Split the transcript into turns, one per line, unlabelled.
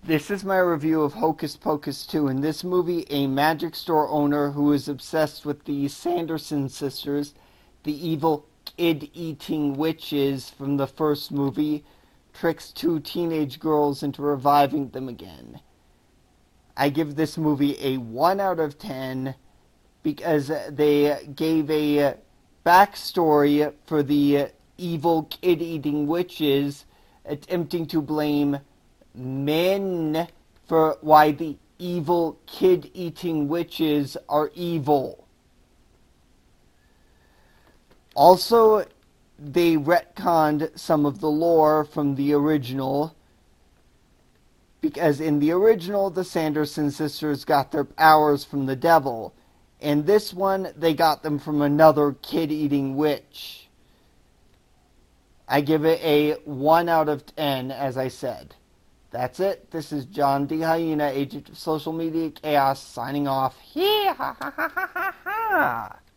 This is my review of Hocus Pocus 2. In this movie, a magic store owner who is obsessed with the Sanderson sisters, the evil kid-eating witches from the first movie, tricks two teenage girls into reviving them again. I give this movie a 1 out of 10 because they gave a backstory for the evil kid-eating witches, attempting to blame men for why the evil kid-eating witches are evil. Also, they retconned some of the lore from the original, because in the original, the Sanderson sisters got their powers from the devil. In this one, they got them from another kid-eating witch. I give it a 1 out of 10, as I said. That's it. This is John D. Hyena, agent of social media chaos, signing off. Hee ha ha ha ha ha ha!